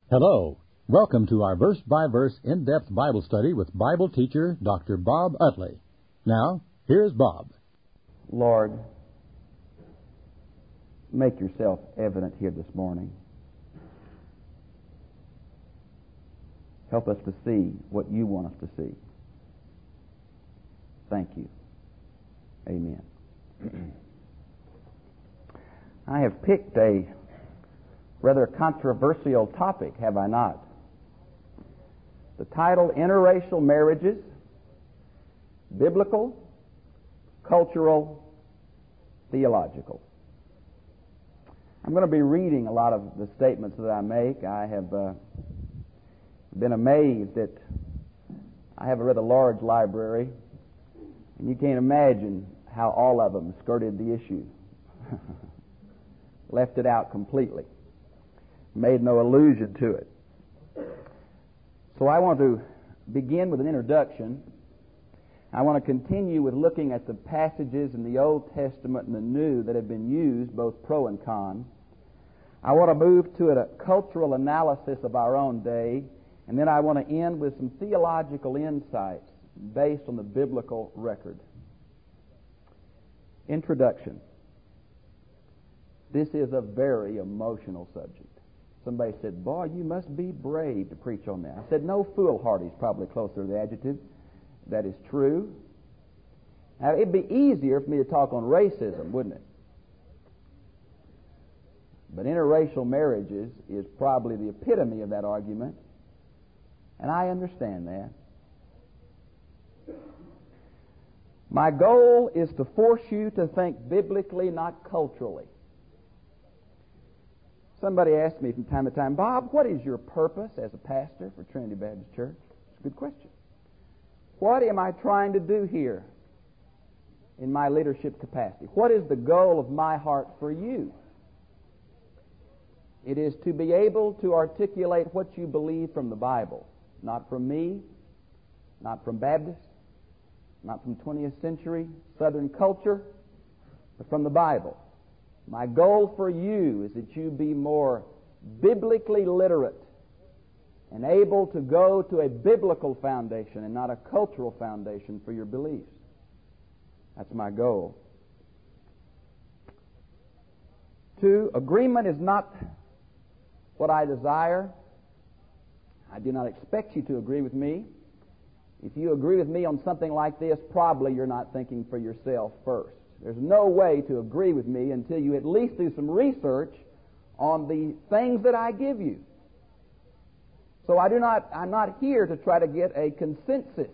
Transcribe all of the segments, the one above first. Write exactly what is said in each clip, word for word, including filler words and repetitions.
Hello. Welcome to our verse-by-verse in-depth Bible study with Bible teacher Doctor Bob Utley. Now, here's Bob. Lord, make yourself evident here this morning. Help us to see what you want us to see. Thank you. Amen. I have picked a rather controversial topic, have I not? The title, Interracial Marriages, Biblical, Cultural, Theological. I'm going to be reading a lot of the statements that I make. I have uh, been amazed that I have a rather large library, and you can't imagine how all of them skirted the issue. Left it out completely. Made no allusion to it. So I want to begin with an introduction. I want to continue with looking at the passages in the Old Testament and the New that have been used, both pro and con. I want to move to a cultural analysis of our own day, and then I want to end with some theological insights based on the biblical record. Introduction. This is a very emotional subject. Somebody said, boy, you must be brave to preach on that. I said, no, foolhardy is probably closer to the adjective. That is true. Now, it'd be easier for me to talk on racism, wouldn't it? But interracial marriages is probably the epitome of that argument, and I understand that. My goal is to force you to think biblically, not culturally. Somebody asked me from time to time, Bob, what is your purpose as a pastor for Trinity Baptist Church? It's a good question. What am I trying to do here in my leadership capacity? What is the goal of my heart for you? It is to be able to articulate what you believe from the Bible, not from me, not from Baptists, not from twentieth century Southern culture, but from the Bible. My goal for you is that you be more biblically literate and able to go to a biblical foundation and not a cultural foundation for your beliefs. That's my goal. Two, agreement is not what I desire. I do not expect you to agree with me. If you agree with me on something like this, probably you're not thinking for yourself first. There's no way to agree with me until you at least do some research on the things that I give you. So I do not, I'm not here to try to get a consensus,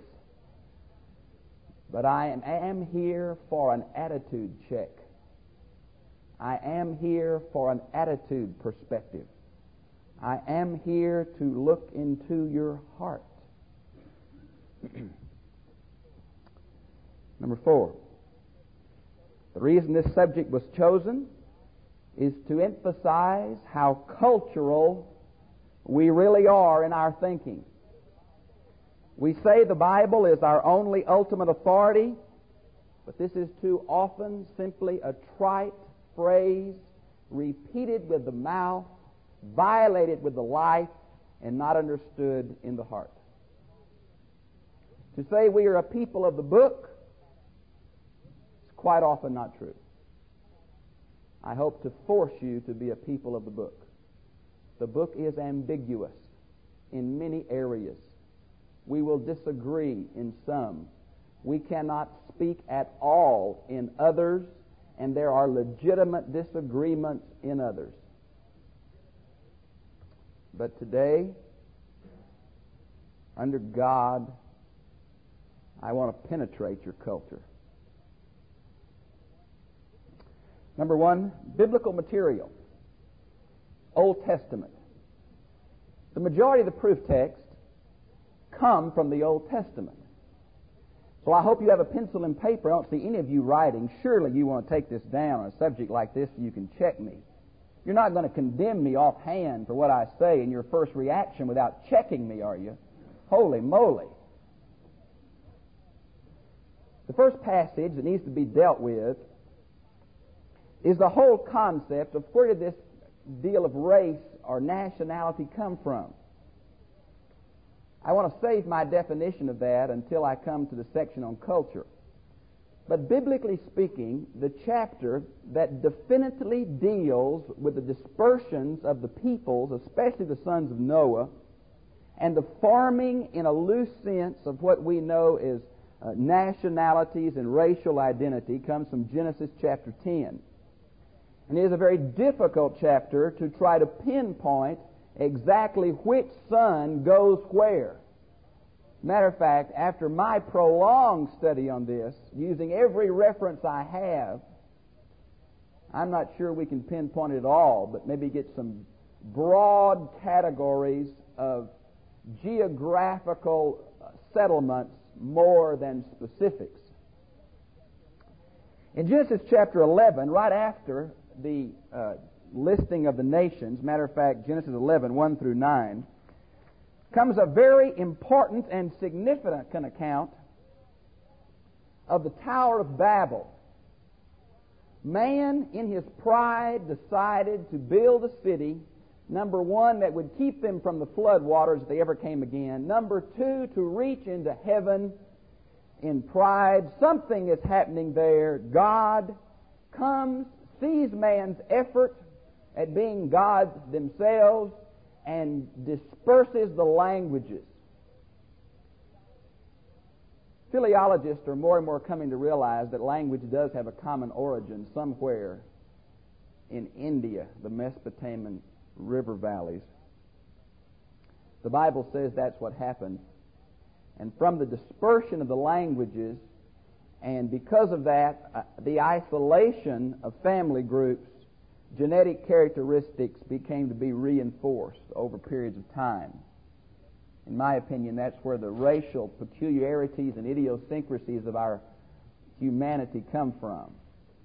but I am, am here for an attitude check. I am here for an attitude perspective. I am here to look into your heart. Number four. The reason this subject was chosen is to emphasize how cultural we really are in our thinking. We say the Bible is our only ultimate authority, but this is too often simply a trite phrase repeated with the mouth, violated with the life, and not understood in the heart. To say we are a people of the book quite often not true. I hope to force you to be a people of the book. The book is ambiguous in many areas. We will disagree in some. We cannot speak at all in others, and there are legitimate disagreements in others. But today, under God, I want to penetrate your culture. Number one, biblical material. Old Testament. The majority of the proof texts come from the Old Testament. So I hope you have a pencil and paper. I don't see any of you writing. Surely you want to take this down on a subject like this so you can check me. You're not going to condemn me offhand for what I say in your first reaction without checking me, are you? Holy moly. The first passage that needs to be dealt with is the whole concept of where did this deal of race or nationality come from? I want to save my definition of that until I come to the section on culture. But biblically speaking, the chapter that definitively deals with the dispersions of the peoples, especially the sons of Noah, and the forming in a loose sense of what we know as uh, nationalities and racial identity, comes from Genesis chapter ten. And it is a very difficult chapter to try to pinpoint exactly which son goes where. Matter of fact, after my prolonged study on this, using every reference I have, I'm not sure we can pinpoint it all, but maybe get some broad categories of geographical settlements more than specifics. In Genesis chapter eleven, right after the uh, listing of the nations, matter of fact, Genesis eleven, one through nine, comes a very important and significant account of the Tower of Babel. Man, in his pride, decided to build a city, number one, that would keep them from the flood waters if they ever came again. Number two, to reach into heaven in pride. Something is happening there. God comes, sees man's effort at being gods themselves, and disperses the languages. Philologists are more and more coming to realize that language does have a common origin somewhere in India, the Mesopotamian river valleys. The Bible says that's what happened. And from the dispersion of the languages, and because of that, uh, the isolation of family groups, genetic characteristics became to be reinforced over periods of time. In my opinion, that's where the racial peculiarities and idiosyncrasies of our humanity come from.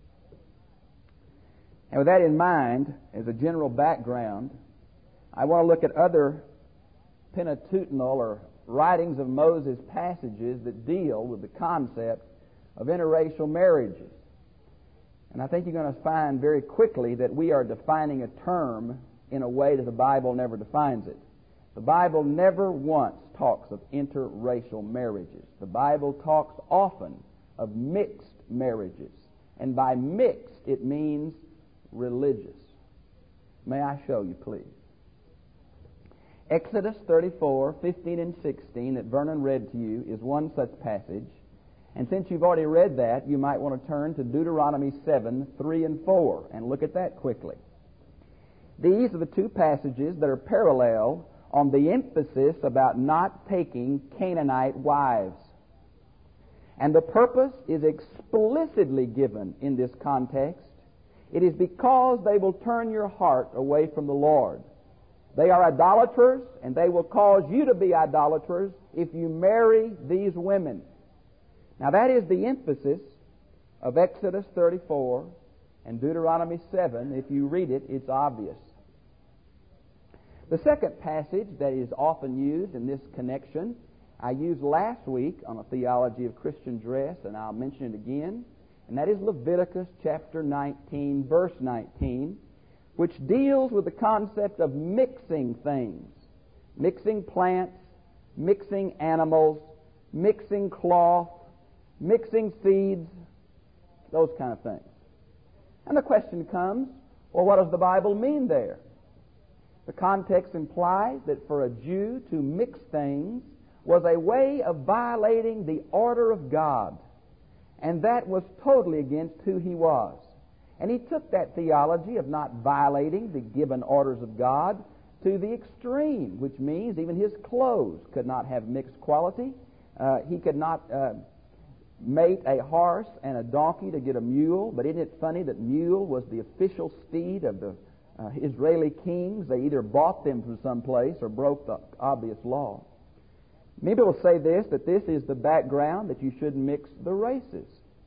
And with that in mind, as a general background, I want to look at other Pentateuchal or writings of Moses passages that deal with the concept of interracial marriages. And I think you're going to find very quickly that we are defining a term in a way that the Bible never defines it. The Bible never once talks of interracial marriages. The Bible talks often of mixed marriages. And by mixed, it means religious. May I show you, please? Exodus thirty-four, fifteen and sixteen that Vernon read to you is one such passage. And since you've already read that, you might want to turn to Deuteronomy seven, three and four and look at that quickly. These are the two passages that are parallel on the emphasis about not taking Canaanite wives. And the purpose is explicitly given in this context. It is because they will turn your heart away from the Lord. They are idolaters, and they will cause you to be idolaters if you marry these women. Now that is the emphasis of Exodus thirty-four and Deuteronomy seven. If you read it, it's obvious. The second passage that is often used in this connection, I used last week on a theology of Christian dress, and I'll mention it again, and that is Leviticus chapter nineteen, verse nineteen, which deals with the concept of mixing things, mixing plants, mixing animals, mixing cloth, mixing seeds, those kind of things. And the question comes, well, what does the Bible mean there? The context implies that for a Jew to mix things was a way of violating the order of God, and that was totally against who he was. And he took that theology of not violating the given orders of God to the extreme, which means even his clothes could not have mixed quality. Uh, he could not uh, mate a horse and a donkey to get a mule, but isn't it funny that mule was the official steed of the uh, Israeli kings? They either bought them from someplace or broke the obvious law. Maybe we'll say this, that this is the background that you shouldn't mix the races.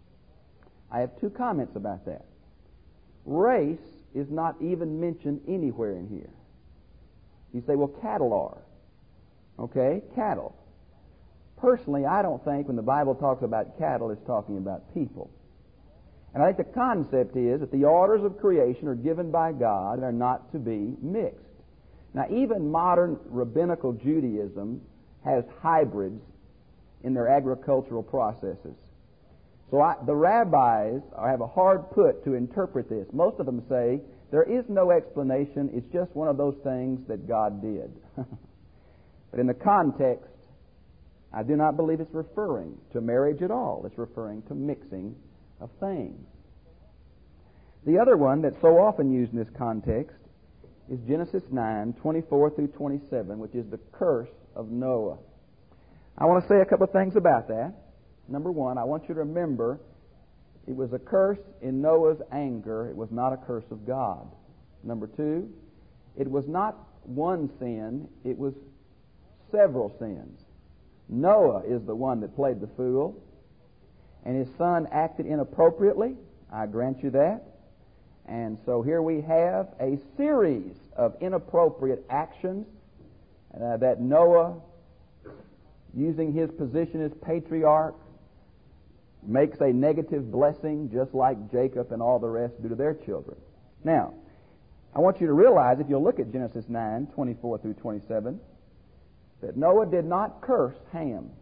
I have two comments about that. Race is not even mentioned anywhere in here. You say, well, cattle are. Okay, cattle. Personally, I don't think when the Bible talks about cattle, it's talking about people. And I think the concept is that the orders of creation are given by God and are not to be mixed. Now, even modern rabbinical Judaism has hybrids in their agricultural processes. So I, the rabbis have a hard put to interpret this. Most of them say there is no explanation. It's just one of those things that God did. But in the context, I do not believe it's referring to marriage at all. It's referring to mixing of things. The other one that's so often used in this context is Genesis nine, twenty-four through twenty-seven, which is the curse of Noah. I want to say a couple of things about that. Number one, I want you to remember it was a curse in Noah's anger. It was not a curse of God. Number two, it was not one sin. It was several sins. Noah is the one that played the fool, and his son acted inappropriately. I grant you that. And so here we have a series of inappropriate actions uh, that Noah, using his position as patriarch, makes a negative blessing just like Jacob and all the rest do to their children. Now, I want you to realize, if you'll look at Genesis nine, twenty-four through twenty-seven, that Noah did not curse Ham.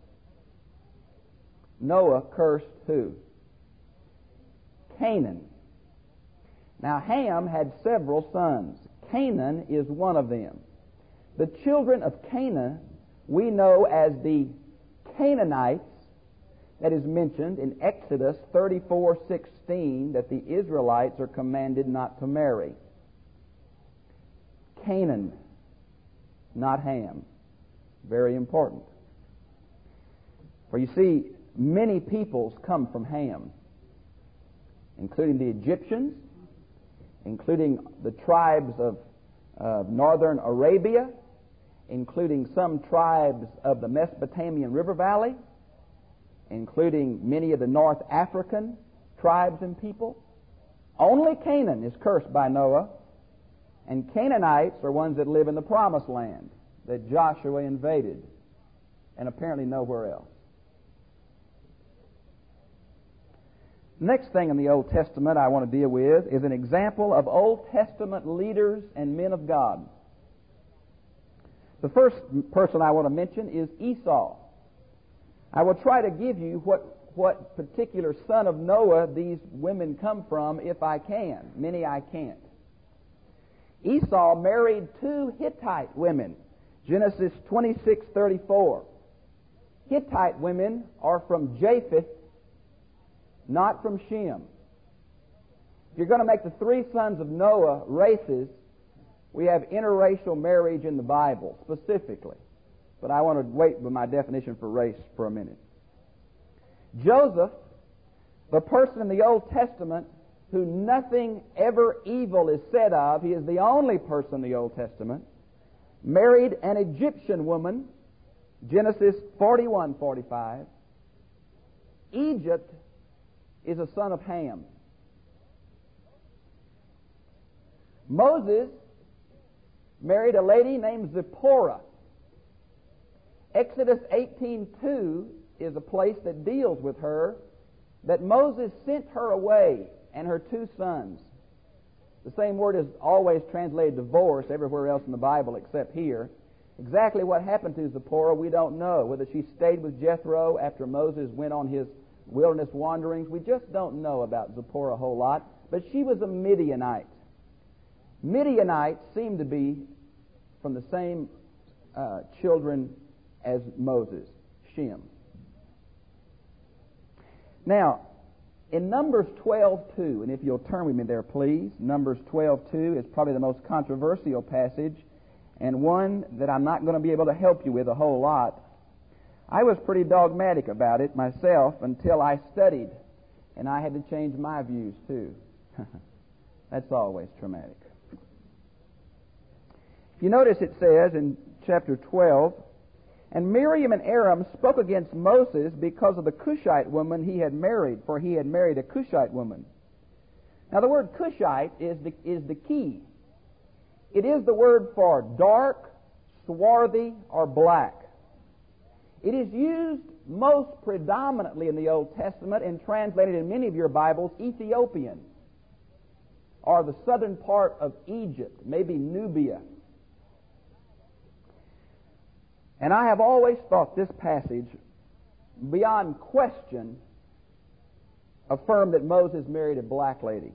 Noah cursed who? Canaan. Now, Ham had several sons. Canaan is one of them. The children of Canaan we know as the Canaanites, that is mentioned in Exodus thirty-four sixteen, that the Israelites are commanded not to marry. Canaan, not Ham. Very important. For you see, many peoples come from Ham, including the Egyptians, including the tribes of uh, northern Arabia, including some tribes of the Mesopotamian River Valley, including many of the North African tribes and people. Only Canaan is cursed by Noah, and Canaanites are ones that live in the Promised Land that Joshua invaded, and apparently nowhere else. Next thing in the Old Testament I want to deal with is an example of Old Testament leaders and men of God. The first person I want to mention is Esau. I will try to give you what, what particular son of Noah these women come from if I can. Many I can't. Esau married two Hittite women. Genesis twenty-six thirty-four. Hittite women are from Japheth, not from Shem. If you're going to make the three sons of Noah races, we have interracial marriage in the Bible specifically. But I want to wait with my definition for race for a minute. Joseph, the person in the Old Testament who nothing ever evil is said of, he is the only person in the Old Testament, married an Egyptian woman, Genesis forty-one forty-five. Egypt is a son of Ham. Moses married a lady named Zipporah. Exodus eighteen two is a place that deals with her, that Moses sent her away and her two sons. The same word is always translated divorce everywhere else in the Bible except here. Exactly what happened to Zipporah we don't know. Whether she stayed with Jethro after Moses went on his wilderness wanderings, we just don't know about Zipporah a whole lot. But she was a Midianite. Midianites seem to be from the same uh, children as Moses, Shem. Now, in Numbers twelve two, and if you'll turn with me there, please, Numbers twelve two is probably the most controversial passage, and one that I'm not going to be able to help you with a whole lot. I was pretty dogmatic about it myself until I studied, and I had to change my views too. That's always traumatic. You notice it says in chapter twelve, and Miriam and Aaron spoke against Moses because of the Cushite woman he had married, for he had married a Cushite woman. Now the word Cushite is the, is the key. It is the word for dark, swarthy, or black. It is used most predominantly in the Old Testament and translated in many of your Bibles, Ethiopian, or the southern part of Egypt, maybe Nubia. And I have always thought this passage, beyond question, affirmed that Moses married a black lady.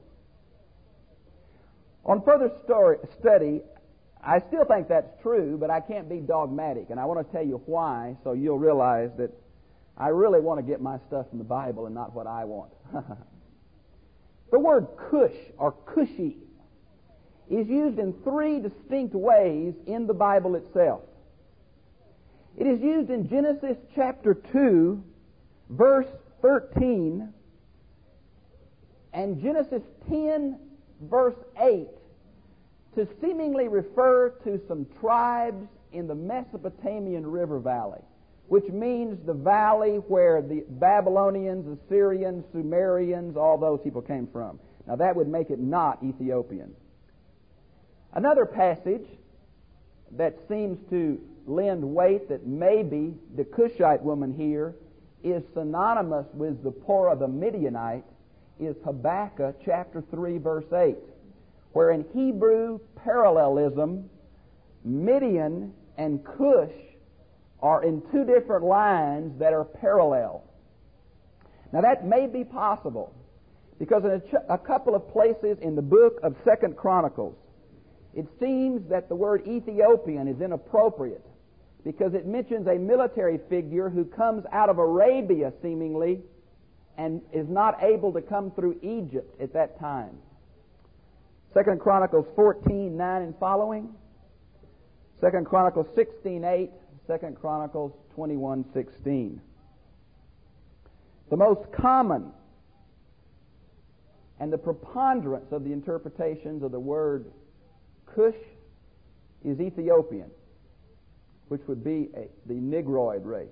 On further story, study, I still think that's true, but I can't be dogmatic, and I want to tell you why, so you'll realize that I really want to get my stuff from the Bible and not what I want. The word Cush, or Cushi, is used in three distinct ways in the Bible itself. It is used in Genesis chapter two, verse thirteen, and Genesis ten, verse eight, to seemingly refer to some tribes in the Mesopotamian river valley, which means the valley where the Babylonians, Assyrians, Sumerians, all those people came from. Now that would make it not Ethiopian. Another passage that seems to lend weight that maybe the Cushite woman here is synonymous with Zipporah the Midianite is Habakkuk chapter three, verse eight, where in Hebrew parallelism, Midian and Cush are in two different lines that are parallel. Now that may be possible because in a, ch- a couple of places in the book of Second Chronicles, it seems that the word Ethiopian is inappropriate because it mentions a military figure who comes out of Arabia seemingly and is not able to come through Egypt at that time. Second Chronicles fourteen, nine and following, Second Chronicles sixteen, eight, Second Chronicles twenty-one, sixteen. The most common and the preponderance of the interpretations of the word Cush is Ethiopian, which would be a, the Negroid race.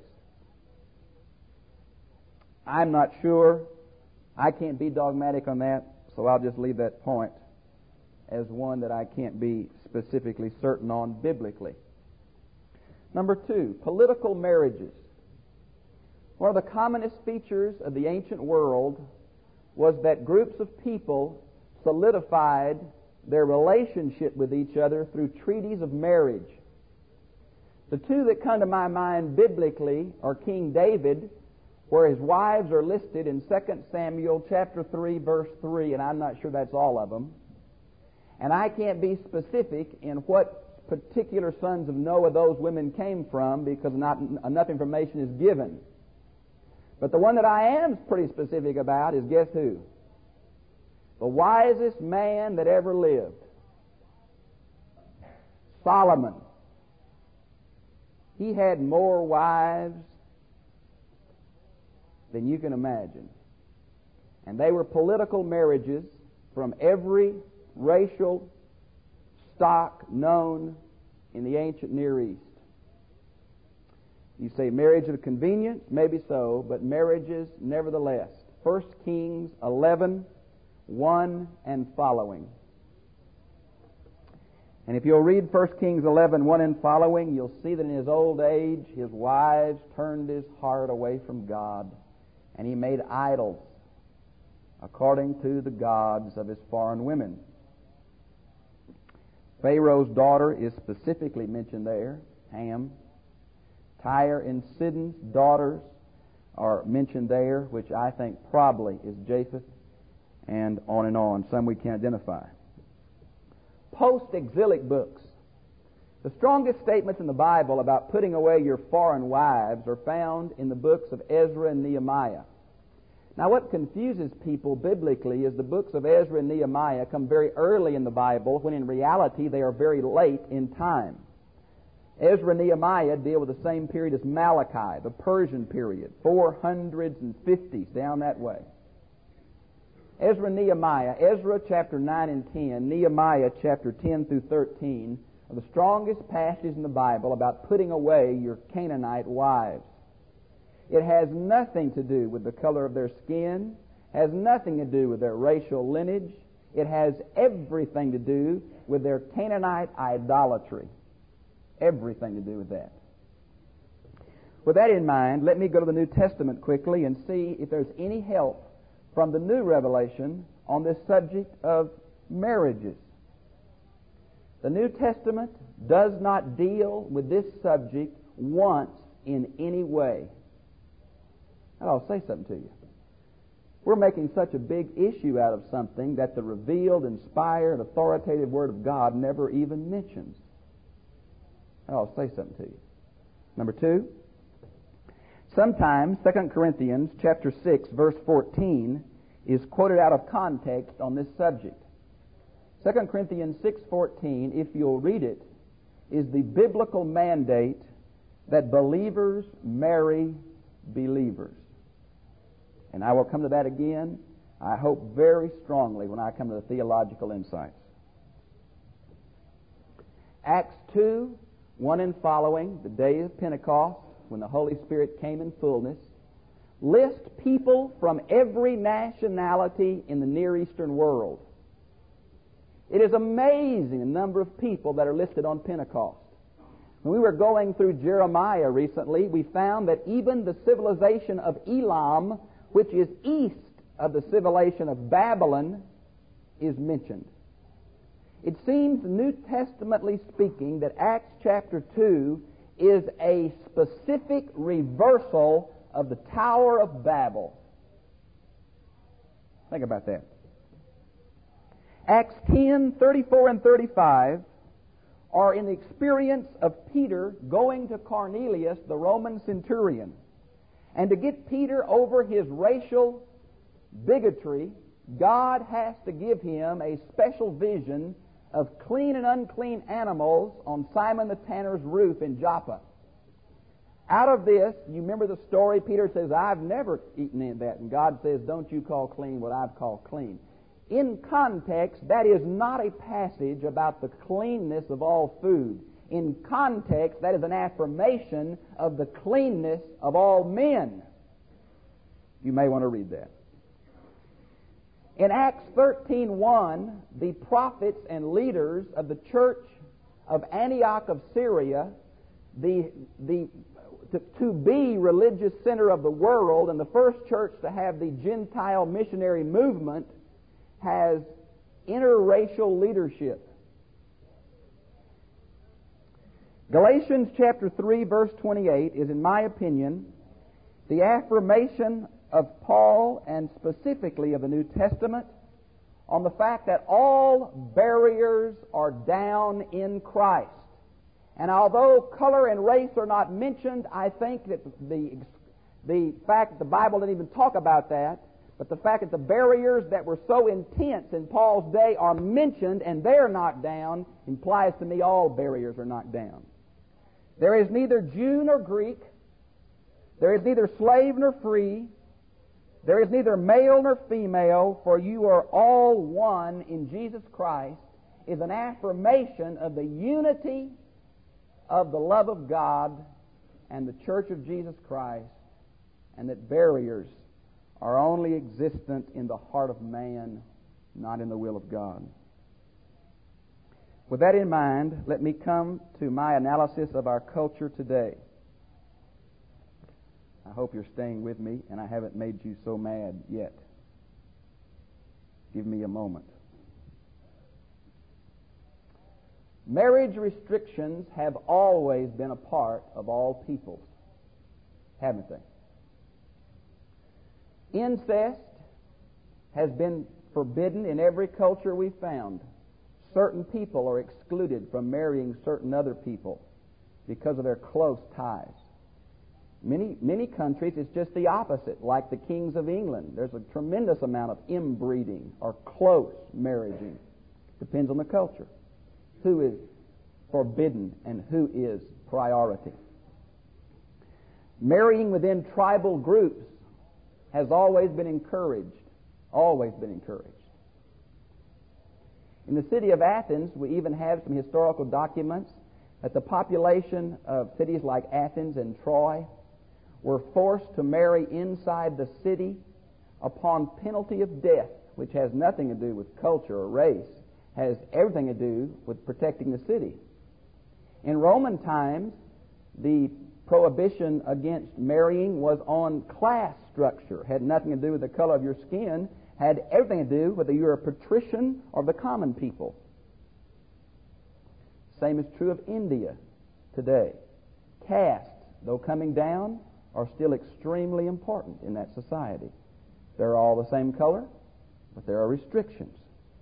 I'm not sure. I can't be dogmatic on that, so I'll just leave that point as one that I can't be specifically certain on biblically. Number two, political marriages. One of the commonest features of the ancient world was that groups of people solidified their relationship with each other through treaties of marriage. The two that come to my mind biblically are King David, where his wives are listed in Second Samuel chapter three, verse three, and I'm not sure that's all of them. And I can't be specific in what particular sons of Noah those women came from because not enough information is given. But the one that I am pretty specific about is, guess who? The wisest man that ever lived. Solomon. He had more wives than you can imagine. And they were political marriages from every racial stock known in the ancient Near East. You say marriage of convenience? Maybe so, but marriages nevertheless. First Kings eleven, one and following. And if you'll read First Kings eleven, one and following, you'll see that in his old age, his wives turned his heart away from God, and he made idols according to the gods of his foreign women. Pharaoh's daughter is specifically mentioned there, Ham. Tyre and Sidon's daughters are mentioned there, which I think probably is Japheth, and on and on. Some we can identify. Post-exilic books. The strongest statements in the Bible about putting away your foreign wives are found in the books of Ezra and Nehemiah. Now, what confuses people biblically is the books of Ezra and Nehemiah come very early in the Bible, when in reality they are very late in time. Ezra and Nehemiah deal with the same period as Malachi, the Persian period, four hundreds and fifties, down that way. Ezra and Nehemiah, Ezra chapter nine and ten, Nehemiah chapter ten through thirteen, are the strongest passages in the Bible about putting away your Canaanite wives. It has nothing to do with the color of their skin, has nothing to do with their racial lineage. It has everything to do with their Canaanite idolatry. Everything to do with that. With that in mind, let me go to the New Testament quickly and see if there's any help from the new revelation on this subject of marriages. The New Testament does not deal with this subject once in any way. And I'll say something to you. We're making such a big issue out of something that the revealed, inspired, authoritative Word of God never even mentions. And I'll say something to you. Number two, sometimes Second Corinthians chapter six, verse fourteen is quoted out of context on this subject. Second Corinthians six fourteen, if you'll read it, is the biblical mandate that believers marry believers. And I will come to that again, I hope very strongly, when I come to the theological insights. Acts two, one and following, the day of Pentecost, when the Holy Spirit came in fullness, list people from every nationality in the Near Eastern world. It is amazing the number of people that are listed on Pentecost. When we were going through Jeremiah recently, we found that even the civilization of Elam, which is east of the civilization of Babylon, is mentioned. It seems, New Testamentally speaking, that Acts chapter two is a specific reversal of the Tower of Babel. Think about that. Acts ten, thirty-four and thirty-five are in the experience of Peter going to Cornelius, the Roman centurion. And to get Peter over his racial bigotry, God has to give him a special vision of clean and unclean animals on Simon the tanner's roof in Joppa. Out of this, you remember the story, Peter says, I've never eaten any of that. And God says, don't you call clean what I've called clean. In context, that is not a passage about the cleanness of all food. In context, that is an affirmation of the cleanness of all men. You may want to read that. In Acts thirteen one, the prophets and leaders of the church of Antioch of Syria, the, the, to, to be religious center of the world and the first church to have the Gentile missionary movement, has interracial leadership. Galatians chapter three, verse twenty-eight is, in my opinion, the affirmation of Paul and specifically of the New Testament on the fact that all barriers are down in Christ. And although color and race are not mentioned, I think that the, the fact that the Bible didn't even talk about that, but the fact that the barriers that were so intense in Paul's day are mentioned and they're knocked down implies to me all barriers are knocked down. There is neither Jew nor Greek. There is neither slave nor free. There is neither male nor female, for you are all one in Jesus Christ, is an affirmation of the unity of the love of God and the Church of Jesus Christ, and that barriers are only existent in the heart of man, not in the will of God. With that in mind, let me come to my analysis of our culture today. I hope you're staying with me and I haven't made you so mad yet. Give me a moment. Marriage restrictions have always been a part of all peoples, haven't they? Incest has been forbidden in every culture we've found. Certain people are excluded from marrying certain other people because of their close ties. Many, many countries, it's just the opposite, like the kings of England. There's a tremendous amount of inbreeding or close marrying. Depends on the culture. Who is forbidden and who is priority. Marrying within tribal groups has always been encouraged. Always been encouraged. In the city of Athens, we even have some historical documents that the population of cities like Athens and Troy were forced to marry inside the city upon penalty of death, which has nothing to do with culture or race, has everything to do with protecting the city. In Roman times, the prohibition against marrying was on class structure, had nothing to do with the color of your skin, had everything to do whether you're a patrician or the common people. Same is true of India today. Castes, though coming down, are still extremely important in that society. They're all the same color, but there are restrictions.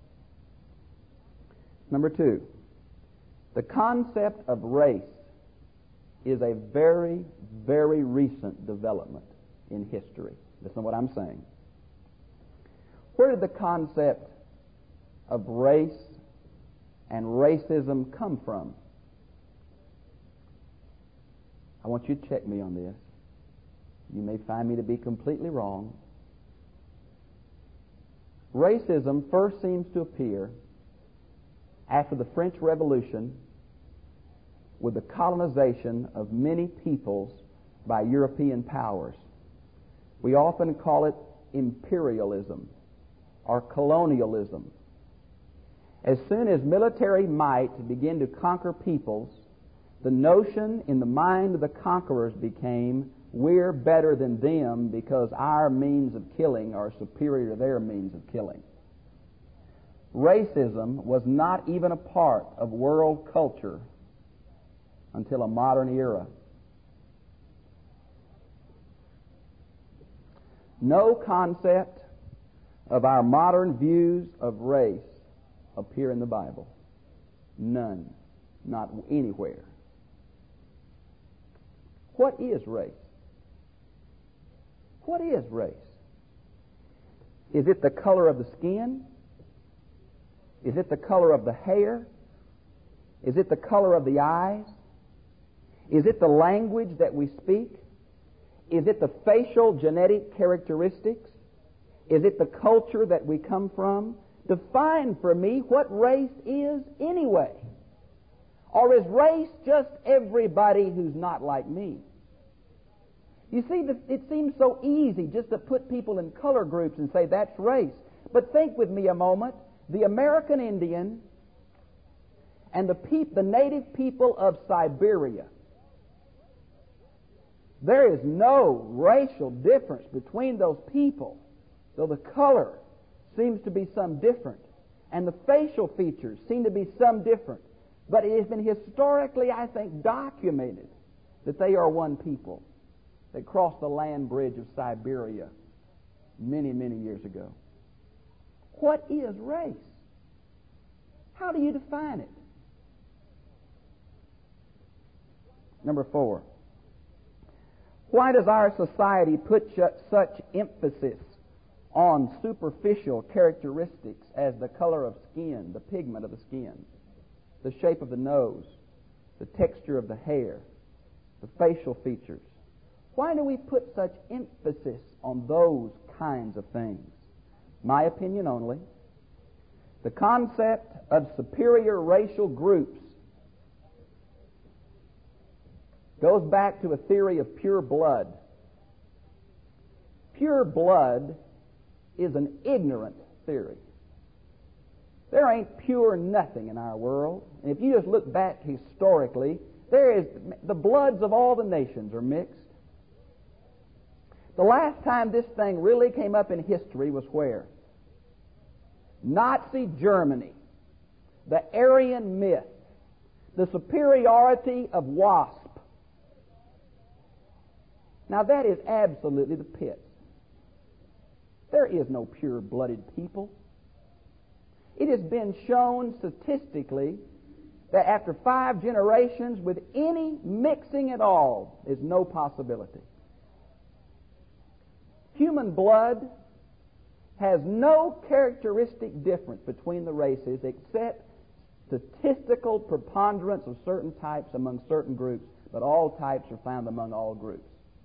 Number two, the concept of race is a very, very recent development in history. Listen to what I'm saying. Where did the concept of race and racism come from? I want you to check me on this. You may find me to be completely wrong. Racism first seems to appear after the French Revolution with the colonization of many peoples by European powers. We often call it imperialism or colonialism. As soon as military might began to conquer peoples, the notion in the mind of the conquerors became, we're better than them because our means of killing are superior to their means of killing. Racism was not even a part of world culture until a modern era. No concept of our modern views of race appear in the Bible. None. Not anywhere. What is race? What is race? Is it the color of the skin? Is it the color of the hair? Is it the color of the eyes? Is it the language that we speak? Is it the facial genetic characteristics? Is it the culture that we come from? Define for me what race is anyway. Or is race just everybody who's not like me? You see, it seems so easy just to put people in color groups and say that's race. But think with me a moment. The American Indian and the, peop- the native people of Siberia, there is no racial difference between those people, though the color seems to be some different, and the facial features seem to be some different. But it has been historically, I think, documented that they are one people that crossed the land bridge of Siberia many, many years ago. What is race? How do you define it? Number four. Why does our society put such emphasis on superficial characteristics as the color of skin, the pigment of the skin, the shape of the nose, the texture of the hair, the facial features? Why do we put such emphasis on those kinds of things? My opinion only. The concept of superior racial groups goes back to a theory of pure blood. Pure blood is an ignorant theory. There ain't pure nothing in our world. And if you just look back historically, there is the bloods of all the nations are mixed. The last time this thing really came up in history was where? Nazi Germany. The Aryan myth. The superiority of wasp. Now that is absolutely the pits. There is no pure-blooded people. It has been shown statistically that after five generations with any mixing at all is no possibility. Human blood has no characteristic difference between the races except statistical preponderance of certain types among certain groups, but all types are found among all groups.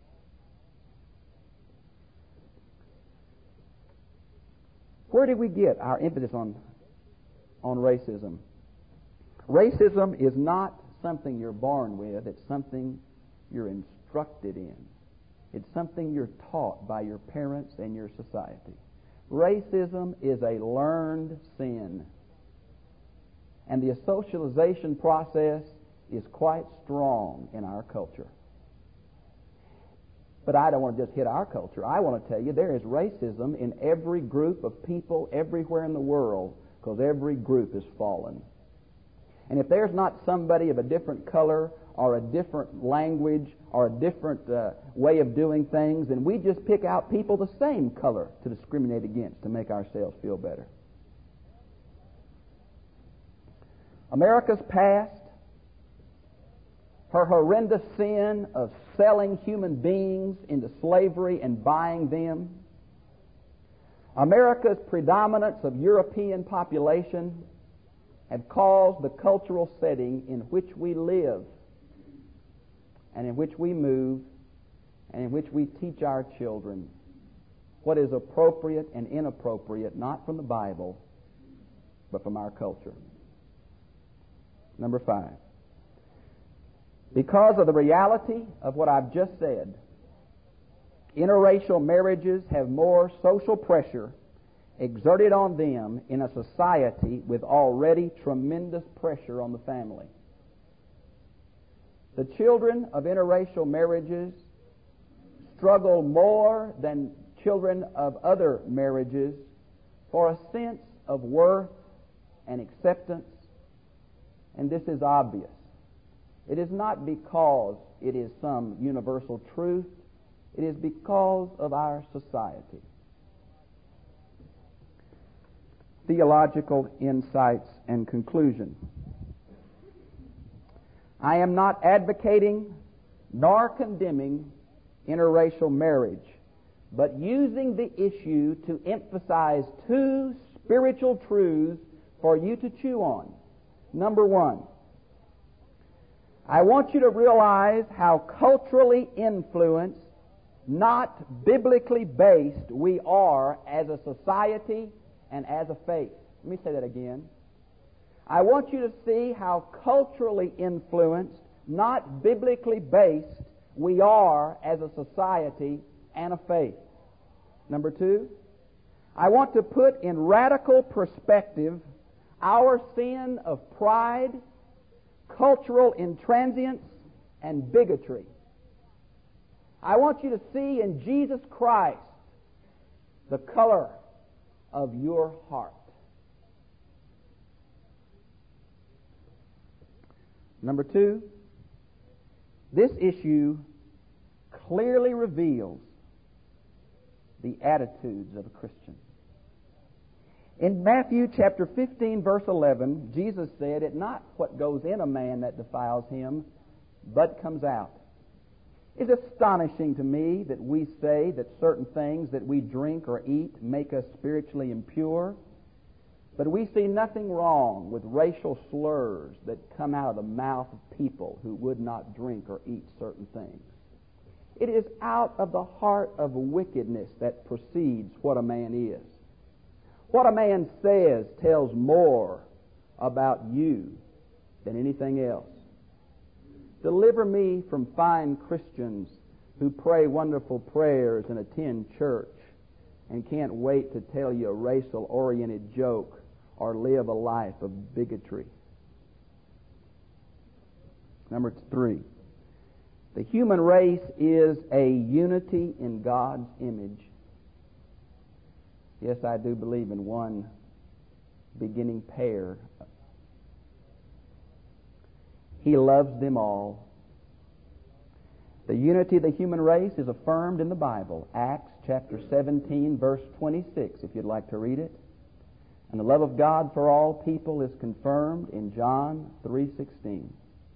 Where did we get our emphasis on, on racism? Racism is not something you're born with. It's something you're instructed in. It's something you're taught by your parents and your society. Racism is a learned sin. And the socialization process is quite strong in our culture. But I don't want to just hit our culture. I want to tell you there is racism in every group of people everywhere in the world because every group is fallen. And if there's not somebody of a different color or a different language or a different uh, way of doing things, then we just pick out people the same color to discriminate against to make ourselves feel better. America's past, her horrendous sin of selling human beings into slavery and buying them, America's predominance of European population have caused the cultural setting in which we live and in which we move and in which we teach our children what is appropriate and inappropriate, not from the Bible, but from our culture. Number five. Because of the reality of what I've just said, interracial marriages have more social pressure exerted on them in a society with already tremendous pressure on the family. The children of interracial marriages struggle more than children of other marriages for a sense of worth and acceptance, and this is obvious. It is not because it is some universal truth. It is because of our society. Theological insights and conclusion. I am not advocating nor condemning interracial marriage, but using the issue to emphasize two spiritual truths for you to chew on. Number one, I want you to realize how culturally influenced, not biblically based, we are as a society and as a faith. Let me say that again. I want you to see how culturally influenced, not biblically based, we are as a society and a faith. Number two, I want to put in radical perspective our sin of pride, cultural intransience, and bigotry. I want you to see in Jesus Christ the color of your heart. Number two, this issue clearly reveals the attitudes of a Christian. In Matthew chapter fifteen, verse eleven, Jesus said, "It's not what goes in a man that defiles him, but comes out." It's astonishing to me that we say that certain things that we drink or eat make us spiritually impure, but we see nothing wrong with racial slurs that come out of the mouth of people who would not drink or eat certain things. It is out of the heart of wickedness that proceeds what a man is. What a man says tells more about you than anything else. Deliver me from fine Christians who pray wonderful prayers and attend church and can't wait to tell you a racial-oriented joke or live a life of bigotry. Number three, the human race is a unity in God's image. Yes, I do believe in one beginning pair. He loves them all. The unity of the human race is affirmed in the Bible. Acts chapter seventeen, verse twenty-six, if you'd like to read it. And the love of God for all people is confirmed in John three sixteen.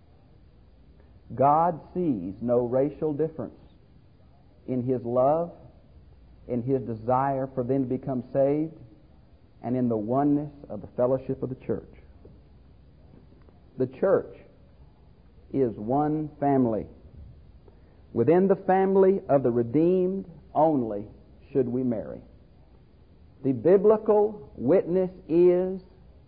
God sees no racial difference in His love, in His desire for them to become saved, and in the oneness of the fellowship of the church. The church is one family. Within the family of the redeemed only should we marry. The biblical witness is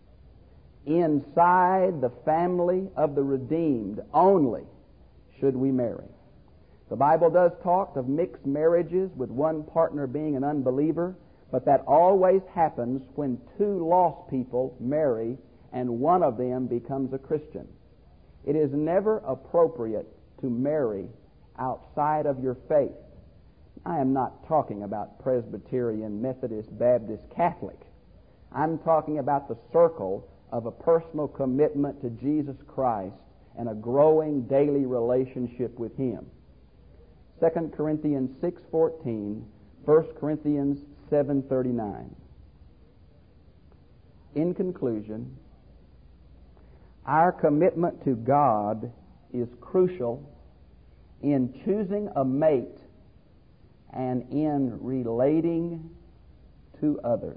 inside the family of the redeemed only should we marry. The Bible does talk of mixed marriages with one partner being an unbeliever, but that always happens when two lost people marry and one of them becomes a Christian. It is never appropriate to marry outside of your faith. I am not talking about Presbyterian, Methodist, Baptist, Catholic. I'm talking about the circle of a personal commitment to Jesus Christ and a growing daily relationship with Him. Second Corinthians six fourteen, First Corinthians seven thirty-nine. In conclusion, our commitment to God is crucial in choosing a mate and in relating to others.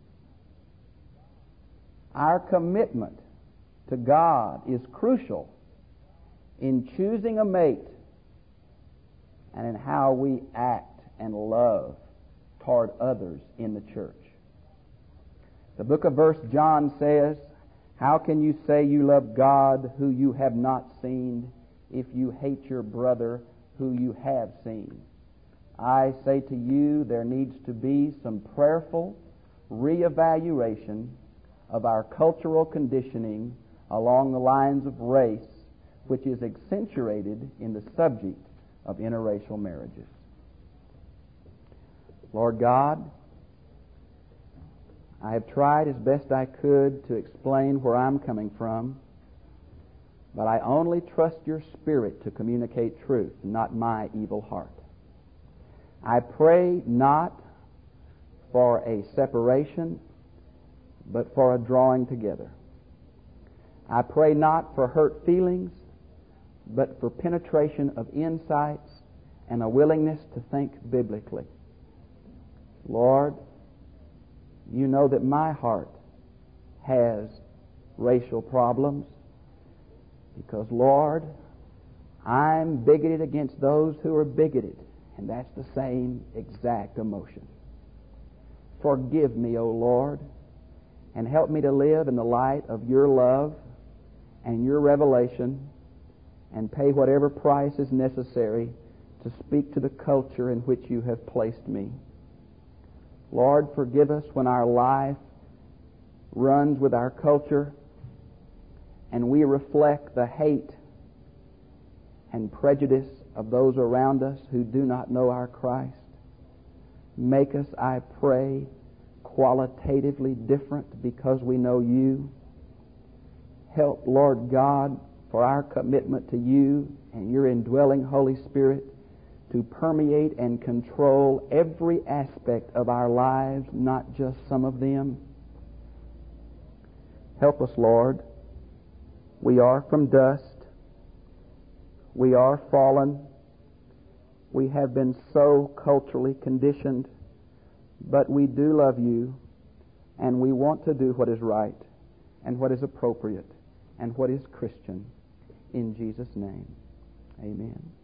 Our commitment to God is crucial in choosing a mate and in how we act and love toward others in the church. The book of First John says, "How can you say you love God who you have not seen, if you hate your brother who you have seen?" I say to you, there needs to be some prayerful reevaluation of our cultural conditioning along the lines of race, which is accentuated in the subject of interracial marriages. Lord God, I have tried as best I could to explain where I'm coming from, but I only trust your Spirit to communicate truth, not my evil heart. I pray not for a separation, but for a drawing together. I pray not for hurt feelings, but for penetration of insights and a willingness to think biblically. Lord, you know that my heart has racial problems because, Lord, I'm bigoted against those who are bigoted, and that's the same exact emotion. Forgive me, O Lord, and help me to live in the light of your love and your revelation and pay whatever price is necessary to speak to the culture in which you have placed me. Lord, forgive us when our life runs with our culture and we reflect the hate and prejudice of those around us who do not know our Christ. Make us, I pray, qualitatively different because we know you. Help, Lord God, for our commitment to you and your indwelling Holy Spirit to permeate and control every aspect of our lives, not just some of them. Help us, Lord. We are from dust. We are fallen. We have been so culturally conditioned, but we do love you, and we want to do what is right and what is appropriate and what is Christian. In Jesus' name, amen.